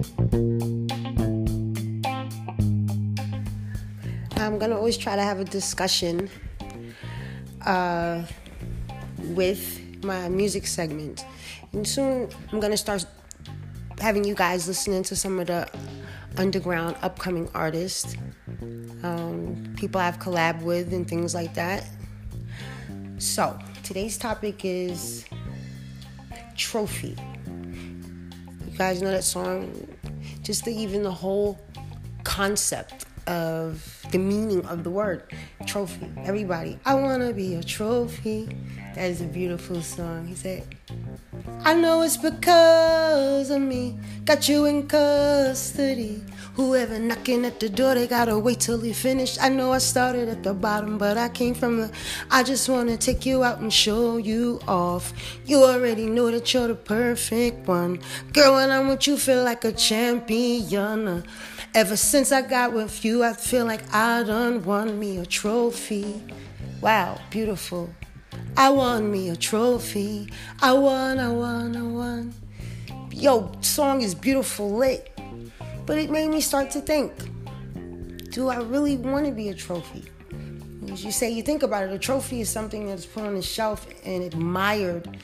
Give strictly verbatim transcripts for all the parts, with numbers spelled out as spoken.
I'm gonna always try to have a discussion uh, with my music segment, and soon I'm gonna start having you guys listening to some of the underground upcoming artists, um, people I've collabed with and things like that. So today's topic is Trophy. You guys know that song? Just the, even the whole concept of the meaning of the word trophy. Everybody, I wanna be a trophy. That is a beautiful song. He said, I know it's because of me, got you in custody. Whoever knocking at the door, they gotta wait till he finished. I know I started at the bottom, but I came from the, I just wanna take you out and show you off. You already know that you're the perfect one. Girl, when I'm with you, feel like a champion. Ever since I got with you, I feel like I done won me a trophy. Wow, beautiful. I won me a trophy. I won, I won, I won. Yo, song is beautiful, lit. But it made me start to think, do I really want to be a trophy? As you say, you think about it, a trophy is something that's put on the shelf and admired.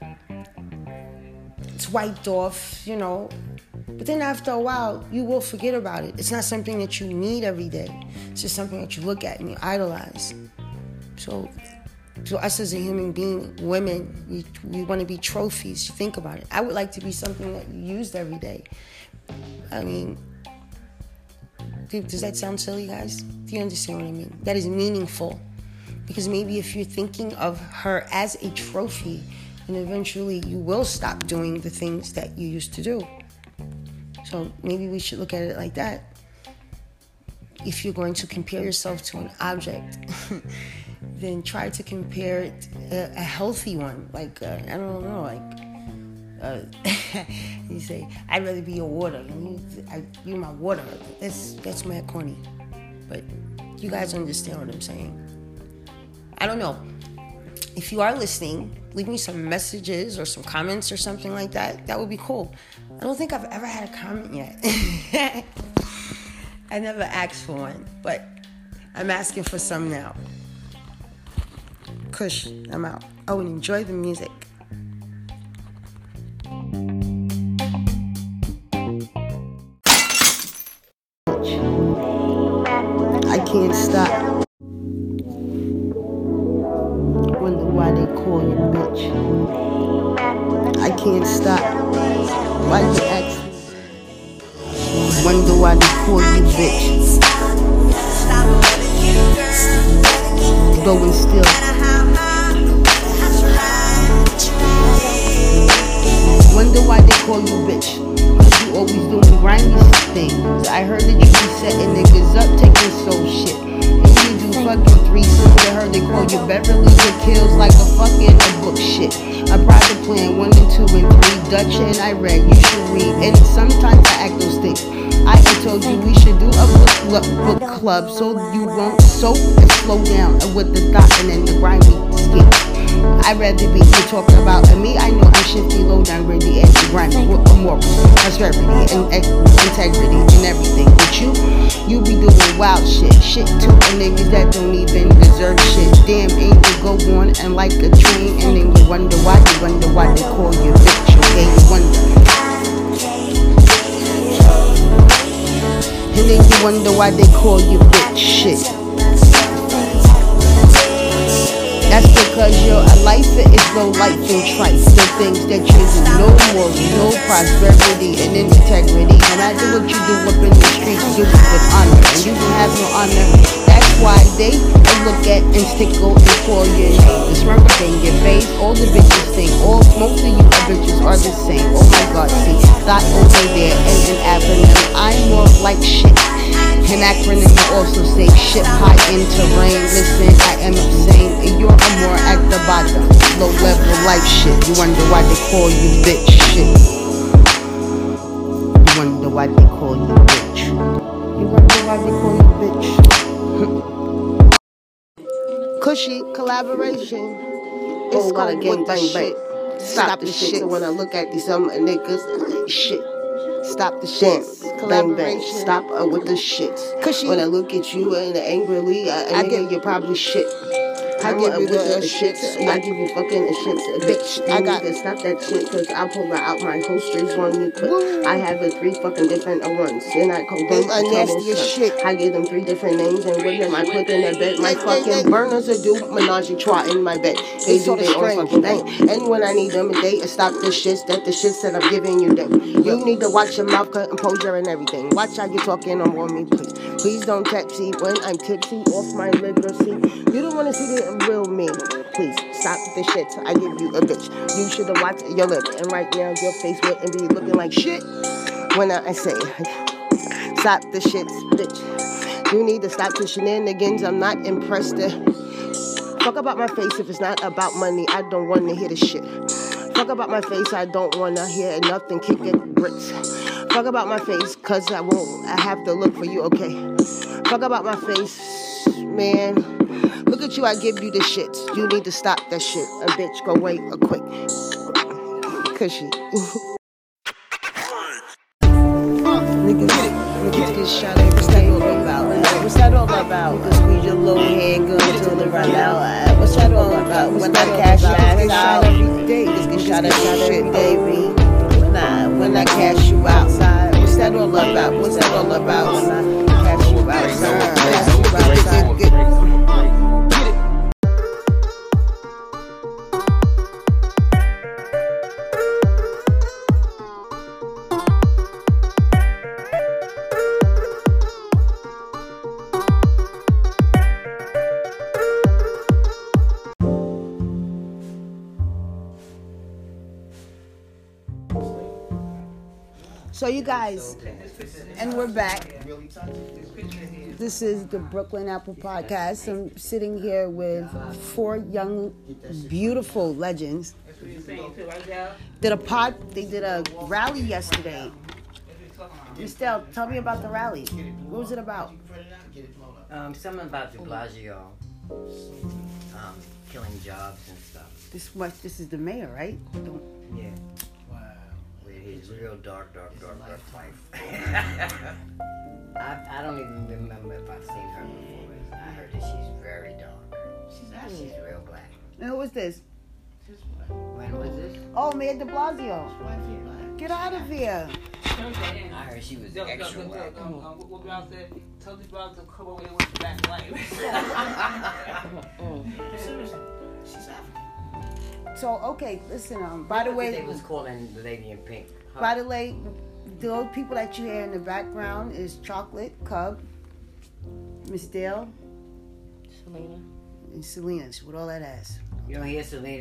It's wiped off, you know. But then after a while, you will forget about it. It's not something that you need every day. It's just something that you look at and you idolize. So, to us as a human being, women, we, we want to be trophies. You think about it. I would like to be something that you used every day. I mean, does that sound silly, guys? Do you understand what I mean? That is meaningful. Because maybe if you're thinking of her as a trophy, then eventually you will stop doing the things that you used to do. So maybe we should look at it like that. If you're going to compare yourself to an object, then try to compare it a, a healthy one. Like, uh, I don't know, like, uh, you say, I'd rather be your water. You, I, you're my water. That's, that's mad corny. But you guys understand what I'm saying. I don't know. If you are listening, leave me some messages or some comments or something like that. That would be cool. I don't think I've ever had a comment yet. I never asked for one, but I'm asking for some now. Kush, I'm out. Oh, and enjoy the music. I can't stop. Wonder why they call you bitch. I can't stop. Why you ask me? Wonder why they call you bitch. Going still. Wonder why they call you bitch. Cause you always doing grimy things. I heard that you be setting niggas up, taking soul shit. And you do fucking threesomes. I heard they call you Beverly Hills like a fucking a book shit. A private plan, one and two and three. Dutch and I read, you should read. And sometimes I act those things. I had told you we should do a book club, book club so you won't soak and slow down with the thought and then the grimy skin. I'd rather be you talking about me. I know I'm shifty, low down, gritty, and grimy with morals, prosperity, and integrity, and everything. But you, you be doing wild shit, shit to a niggas that don't even deserve shit. Damn, ain't you go on and like a train, and then you wonder why, you wonder why they call you bitch. Okay, you wonder. And then you wonder why they call you bitch shit. That's because your life is no life and trite. The things that you do, no morals, no prosperity and integrity. No matter what you do up in the streets, you do it with honor. And you don't have no honor. That's why they look at and stickle and call your name. The smirk in your face, all the bitches think, all most of you bitches are the same. Oh my god, see, thought over there and an acronym. I'm more like shit. An acronym will also say shit high into rain. Listen, I am insane. And you're more at the bottom. Low level life shit. You wonder why they call you bitch shit. You wonder why they call you bitch. You wonder why they call you bitch. Cushy collaboration. It's got a gang bang bang. Stop the shit when I look at these some niggas. Shit. stop the shits. Bang bang, stop uh, with the shits. Cause when I look at you and angrily, I, I nigga, you're probably shit. I give you the, the shits. I give you fucking the shits. Bitch, I got to stop that shit because I'll pull out my holsters on you. But I have a three fucking different ones. And I call them a nasty as shit. I give them three different names and with them I put in their bed. My fucking burners will do menage a trois in my bed. They do their own fucking thing. And when I need them, they stop the shits that the shits that I'm giving you them. You need to watch your mouth, composure and everything. Watch how you talking on me, please. Please don't tipsy when I'm tipsy off my literacy. You don't want to see the real me. Please stop the shit. I give you a bitch. You should have watched your lip. And right now your face will be looking like shit when I say stop the shit, bitch. You need to stop the shenanigans. I'm not impressed. Fuck about my face if it's not about money. I don't want to hear the shit. Fuck about my face. I don't want to hear nothing. Kick it bricks. Fuck about my face, cause I won't, I have to look for you, okay? Fuck about my face, man. Look at you, I give you the shit. You need to stop that shit. A bitch, go away a quick. Cushy. Niggas, niggas get shot at. What's that all about? What's that all about? Cause we your little handgun till the run out. What's that all about? When I cash ass out every day. Niggas get shot at every day, me. When I cash you outside, what's that all about? What's that all about? When I cash you outside, cash you outside. Get, get, So you guys, and we're back. This is the Brooklyn Apple Podcast. I'm sitting here with four young, beautiful legends. Did a pod, they did a rally yesterday. Estelle, tell me about the rally. What was it about? Um, something about De Blasio, um, killing jobs and stuff. This what? This is the mayor, right? Don't, yeah. His real dark, dark, dark, dark life. I, I don't even remember if I've seen her before. I heard that she's very dark. She's actually she's real black. And who was this? When was this? Oh, Mayor De Blasio. Get out of here. I heard she was extra black. What Brown said, tell the Brown to come away with the black light. Seriously, she's African. So, okay, listen, um, by the way... They was calling the lady in pink. Huh? By the way, those people that you hear in the background is Chocolate, Cub, Miss Dale, Selena, and Selena, with all that ass. You don't hear Selena.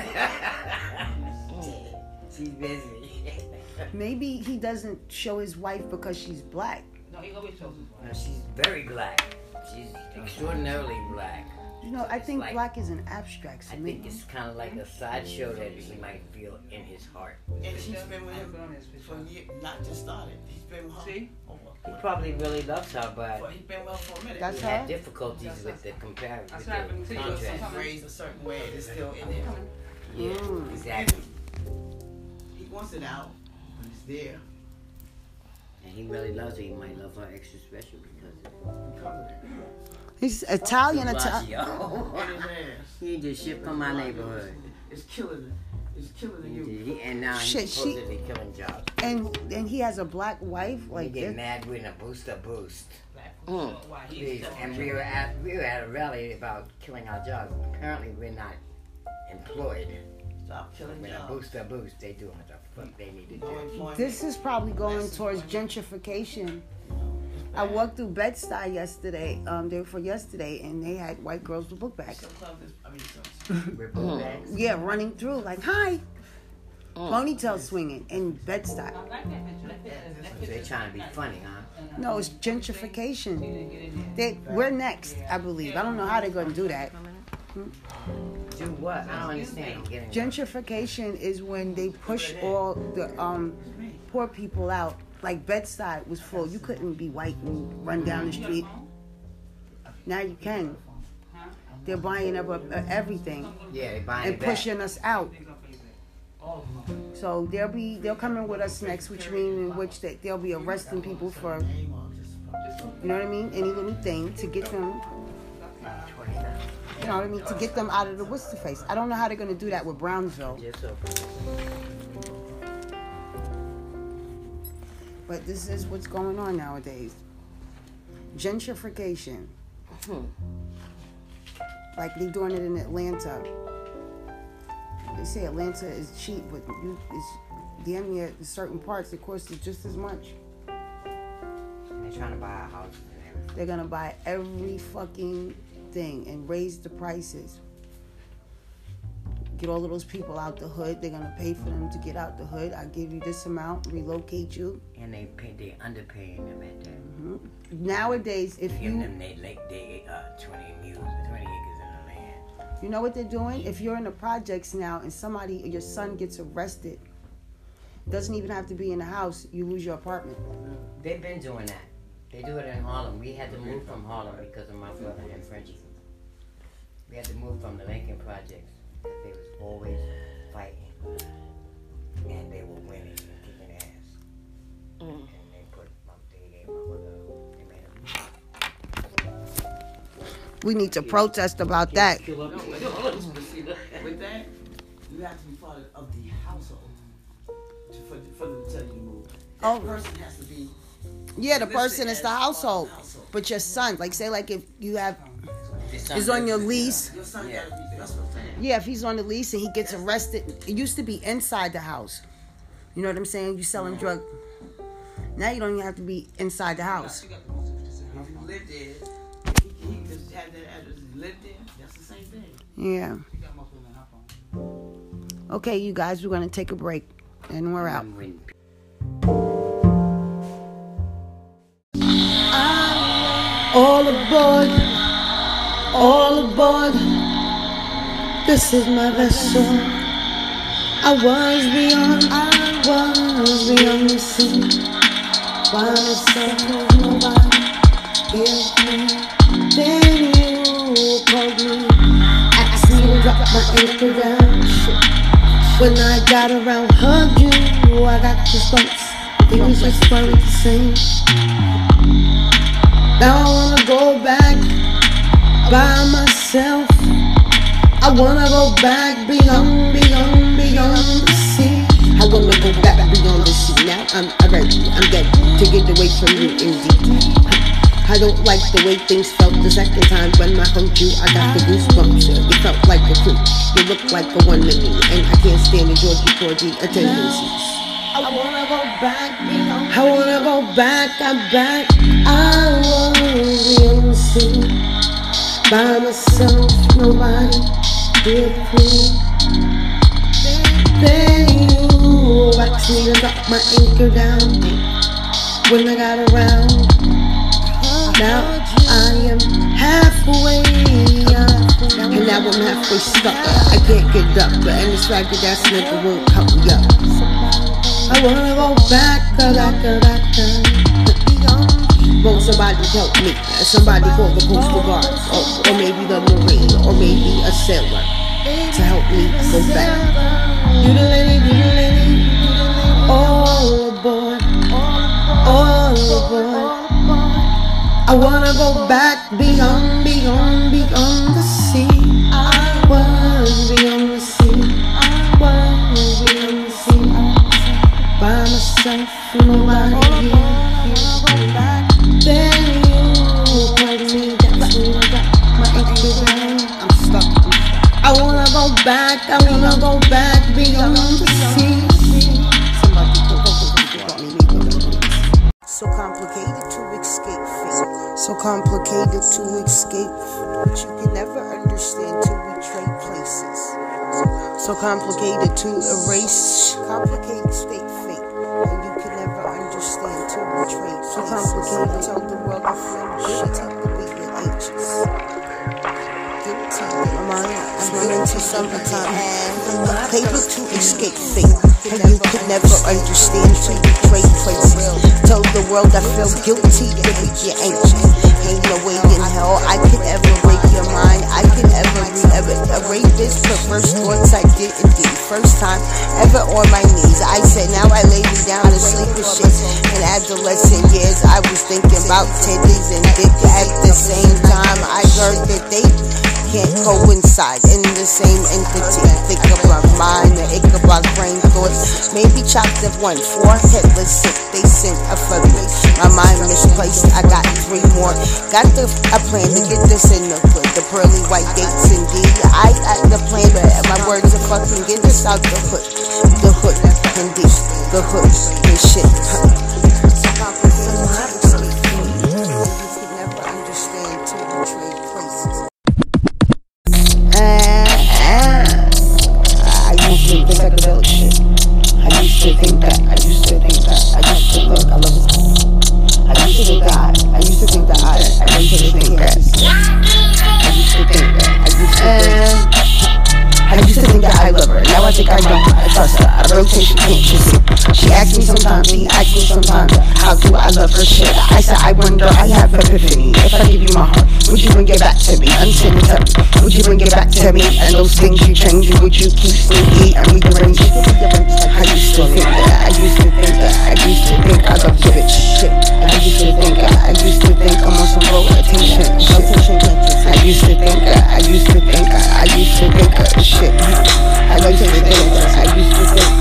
She's busy. Maybe he doesn't show his wife because she's black. No, he always shows his wife. No, she's very black. She's extraordinarily black. You know, I think like, black is an abstract to I me. think it's kind of like a sideshow that he might feel in his heart. And she's been with him for years, not just started. He's been with her. See? He probably really loves her, but He's been with her for a minute. That's he her? had difficulties with the comparison, with That's happening the to you. contrast. She's raised a certain way. It's still in there. Yeah, Mm. exactly. He wants it out, but it's there. And he really loves her. He might love her extra special because of Because of that. He's Italian, it. Italian. And his ass. He just shipped from my neighborhood. It's killing it. It's killing the He youth. did. He, and now Shit, he's she- supposedly killing jobs. And and he has a black wife, We like get this. mad with a booster boost. Mm. Why he's Please. still And we were at we were at a rally about killing our jobs. Apparently we're not employed. Stop killing When a jobs. booster boost, they do what the fuck they need to No do. employment. This is probably going towards gentrification. I walked through Bed-Stuy yesterday, um, day before yesterday, and they had white girls with book bags. Some clubs is- I mean, some- We're both bags. Yeah, running through, like, hi. Ponytail swinging in Bed-Stuy. I like that picture. That picture. That So picture. they're trying to be funny, huh? No, it's gentrification. Didn't get in They, we're next, I believe. I don't know how they're going to do that. Do what? I don't understand. I'm getting Gentrification is when they push all the um, poor people out. Like Bed-Stuy was full. You couldn't be white and run down the street. Now you can. They're buying up uh, everything Yeah, they're buying and it back. pushing us out. So they'll be they'll come in with us next, which means in which that they'll be arresting people for, you know what I mean, any little thing to get them, you know what I mean, to get them out of the what's the face. I don't know how they're gonna do that with Brownsville. But this is what's going on nowadays. Gentrification. Hmm. Like they're doing it in Atlanta. They say Atlanta is cheap, but you, it's damn near in certain parts it costs just as much. And they're trying to buy a house and everything. They're gonna buy every fucking thing and raise the prices. Get all of those people out the hood. They're gonna pay for them to get out the hood. I give you this amount, relocate you. And they pay, they underpaying them at that. Mm-hmm. Nowadays, if Giving you them they like they uh twenty mules, twenty acres in the land. You know what they're doing? If you're in the projects now and somebody, your son gets arrested, doesn't even have to be in the house, you lose your apartment. They've been doing that. They do it in Harlem. We had to move from Harlem because of my brother and Frenchie. We had to move from the Lincoln Projects because they was always fighting. And they were winning and kicking ass. Mm. And they put my, they gave my mother, they made him. We need to protest about that. No, with that, you have to be part of the household to, for, for them to tell you to move. That Oh. person has to be. Yeah, the person listed is the as household. part of the household. But your son, like say like if you have, Your is on your lease. Your son Yeah. gotta be. That's what I'm saying. Yeah, if he's on the lease and he gets arrested, it used to be inside the house. You know what I'm saying? You selling drug. Now you don't even have to be inside the house. If you live there, he, he just had that address. He lived there. That's the same thing. Yeah. Okay, you guys, we're gonna take a break, and we're out. I'm winning. All aboard, all aboard. This is my vessel. I was beyond, I was beyond the sea. By myself, nobody hears me. Then you called me, asked me to drop my anchor down. When I got around, hugged you, I got goosebumps. Things just weren't the same. Now I wanna go back by myself. I wanna go back beyond, beyond, beyond the sea. I wanna go back beyond the sea. Now I'm ready, I'm ready to get away from you indeed. I don't like the way things felt the second time when I hugged you. I got the goosebumps. You felt like a creep. You look like a one to me, and I can't stand the Georgie Porgy attendances. I wanna go back, I wanna go back, I'm back. I was in the sea by myself, nobody with me. Then you asked me to drop my anchor down. When I got around, now I am halfway up, and now I'm halfway stuck. I can't get up, and this ragged ass nigga won't help me up. I wanna go back, back, back, won't somebody help me? Somebody call the coastal guard, or, or maybe the marine, or maybe a sailor to help me go back. You the lady, you the lady, all aboard, all aboard. I wanna go back beyond, beyond, beyond the sea. I was beyond the sea, I was beyond the sea. By myself, nobody here. Then you called me, that's when I got my anchor down. I'm stuck. I wanna go back, I wanna go back beyond the sea. Somebody go, go, go, go, go, go, go. So complicated to escape fate. So complicated to escape, but you can never understand till we trade places. So complicated to erase, complicated state fate, and you can never understand till we trade places. So complicated, tell the world I feel guilty to being anxious. Guilty, am I? I'm running to summertime. Complicated to escape fate, and you can never understand till we trade places. Tell the world I feel guilty to be anxious. Ain't no way in hell I could ever break your mind. I I can ever be ever a rapist. But first thoughts I did indeed. First time ever on my knees. I said now I lay me down to sleep with shit. In adolescent years I was thinking about titties and dick. At the same time I heard that they can't coincide in the same entity. Think about mind and Ichabod brain thoughts. Maybe chopped up one, four headless sick. They sent a for me. My mind misplaced. I got three more. Got the a plan to get this in the hood. The pearly white gates indeed. I got the plan, but my words are fucking get this out the hood. The hood indeed. The hood and shit. Psychedelic shit. I used to think that, I used to think that, I used to look, I love it. I used to think that, I used to think that, I, I used to think that, I used to think that, I used to think I used to think that I love her, now I think I don't, I trust her, I rotation, can't you see? She asks me sometimes, he asks me sometimes, how do I love her shit? I said, I wonder, I have epiphany, if I give you my heart, would you bring it back to me? Unsanitary, would you bring it back to me? And those things you change, would you keep sneaky and rearrange it? I used to think that, I used to think that, I used to think I love you bitch shit. I used to think that, I used to think I'm on some rotation shit. I used to think that, I used to think that, I used to think that shit. I used to think that, I used to think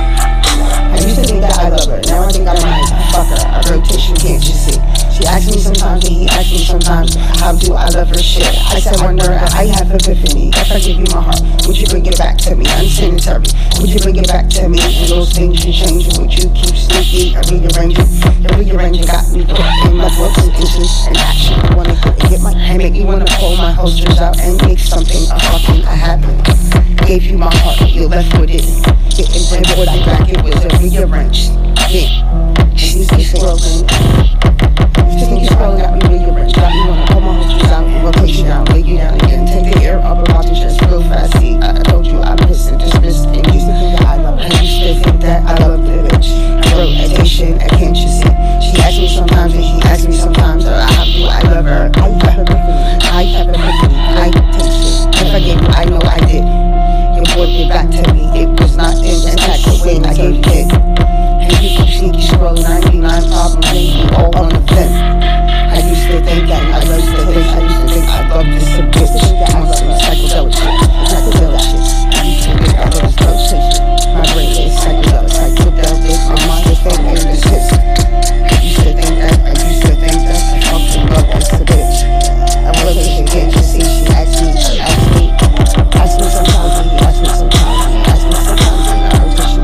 I used to think that I love her, now I think I might fuck her, a rotation, can't you see? She asks me sometimes and he asks me sometimes, how do I love her shit? I said, wonder, I have epiphany, if I give you my heart, would you bring it back to me? Unsanitary, would you bring it back to me? And those things you change, would you keep sneaky and rearranging? The rearranging got me put in my books and inches and action. I wanna go and get my hand, make me wanna pull my holsters out and make something a fucking a happen. Gave you my heart, you left with it. Getting rid of what I back, it was a rearranged. Yeah, she's scrolling. Just think you're scrolling at me, rearranged. Got me wanna pull my holsters out and rotate you down, lay you down again. Take the air up about your chest real fast. See, I told you I'm pissed and dismissed. And used to think that I love her. I used to think that I love the bitch. Rotation, I can't you see? She asks me sometimes and he asks me sometimes, uh, how do I love her? I have a I have a I take shit. If I gave you, I know I did. You brought it back to me. It was not in intact the way I gave it. And you keep sneaky scrolling ninety-nine problems, maybe all on the them. I used to think that, I used to think, I used to think I love this a bitch. I'm some psychedelic shit, psychedelic shit. I used to think I love this dope shit. My brain is psychedelic, psychedelic. My mind is thinking this shit. I used to think that, I used to think that I fucking love this a bitch. I'm looking, can't you see? She asked me, she asked me, asked me sometimes, and he asked me sometimes, and he asked me sometimes, and I was just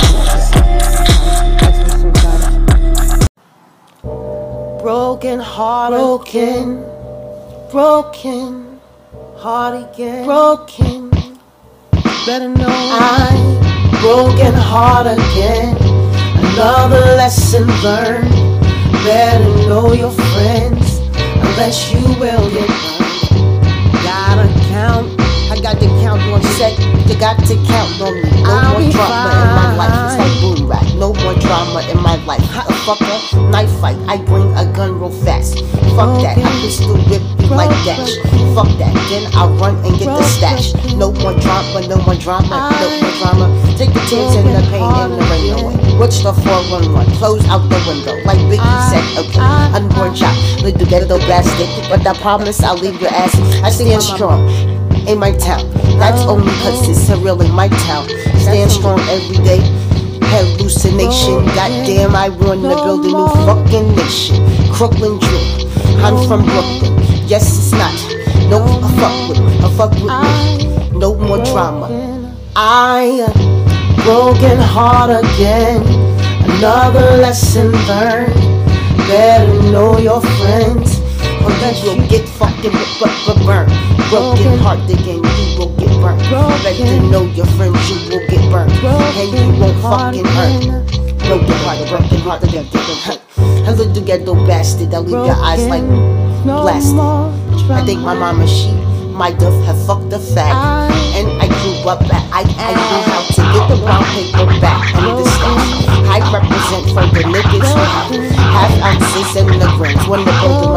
broken heart, broken, broken heart again, broken. Better know I'm broken heart again. Another lesson learned. Better know your friends, unless you will get burned. Gotta count. I got to count one sec. You got to count on me. No I'll more drama fine. In my life. It's like boom rap. No more drama in my life. A fucker, knife fight. I bring a gun real fast. Fuck that. I pistol whip you like dash. Fuck that. Then I'll run and get the stash. No more drama. No more drama. No more drama. Take the tears and the pain and the rain away. Watch the four one one. Close out the window. Like Biggie said. Okay. Unborn child. Little ghetto bastard. But I promise I'll leave your ass. I stand strong. In my town, that's only cause it's surreal in my town. Stand strong every day, hallucination. Goddamn, I wanna build a new fucking nation. Crooklyn Drew, I'm from Brooklyn. Yes, it's not. No, a fuck with me, a fuck with me. No more drama. I broken heart again. Another lesson learned. Better know your friends, or that you'll get fucking burned. Broken heart again, you will get burnt. Better know your friends, you will get burnt. And you won't fucking hurt. Broken heart, broken heart again, broken hurt. A little ghetto bastard, I'll leave your eyes like blasted. I think my mama, she might have fucked the fag. And I grew up at, I, I knew how to get the brown paper back and the stash. I represent for the niggas who have half ounces and the grams. When the building rubber out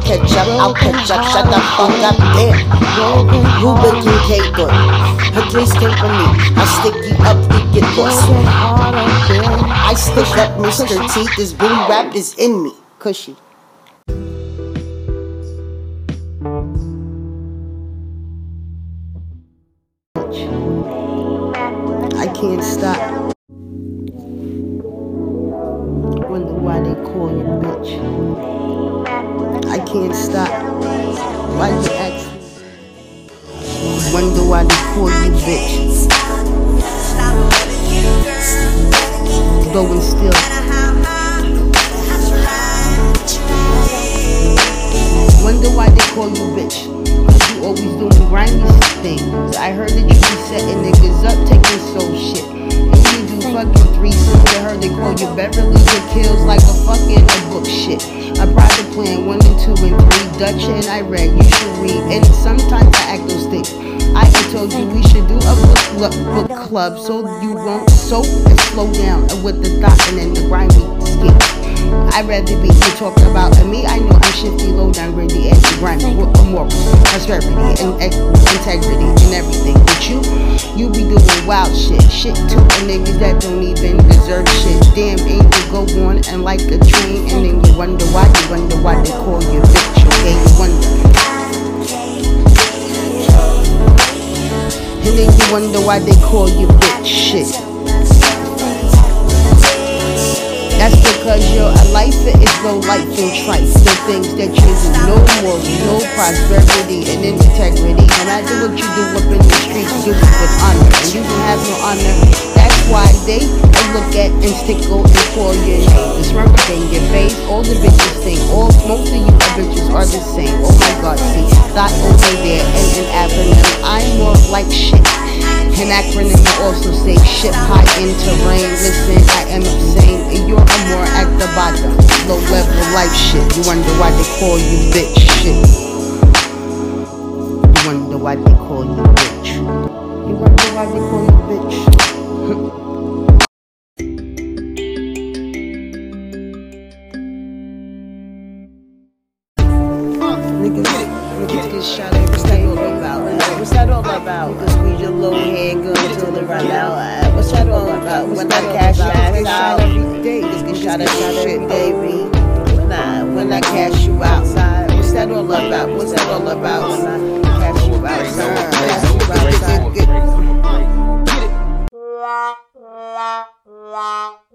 catch up, I'll catch up, shut the fuck up, damn. Ruben Kincaid good. Her dreams came from me. I stick you up, we get lost. I stick up Mister T, this boom rap is in me. Cushy. I can't stop. Wonder why they call you bitch. I can't stop. Why you ask me? Wonder why they call you bitch. Going still. Wonder why they call you bitch. Cause you always doing grimy things. I heard that you be setting niggas up, taking soul shit. And you do fucking threesomes. I heard they call you Beverly Hills Kills like a fucking a book shit. A private plan, one and two and three. Dutch and I read, you should read. And sometimes I act those things. I had told you we should do a book, book, book club so you won't soak and slow down with the thought and then the grimy skin. I'd rather be you talking about me. I know I'm shifty, low down, gritty, and grimy with morals, prosperity, and integrity, and everything. But you, you be doing wild shit, shit to a niggas that don't even deserve shit. Damn, ain't you go on and like a train, and then you wonder why, you wonder why they call you bitch. Okay, you wonder. And then you wonder why they call you bitch shit. That's because your life is no life and trice. The things that you do, no more, no prosperity and integrity. No matter what you do up in the streets, do it with honor. And you don't have no honor. That's why they look at and tickle and call your name. The smirk in your face, all the bitches think, all most of you bitches are the same. Oh my God, see, thought over there and an acronym. I'm more like shit. An acronym will also say shit high in terrain. Listen, I am insane, and you're more at the bottom. Low level life shit. You wonder why they call you bitch shit. You wonder why they call you bitch. You wonder why they call you bitch. Niggas, niggas get shot at. What's that all about? What's that all about? Niggas squeeze your low hand gun until they run out. What's that all about? When I cash ass out every day, niggas get shot at every day, baby. When I, when I cash you outside, what's that all about? What's that all about? When I cash you outside, cash you outside. Get it.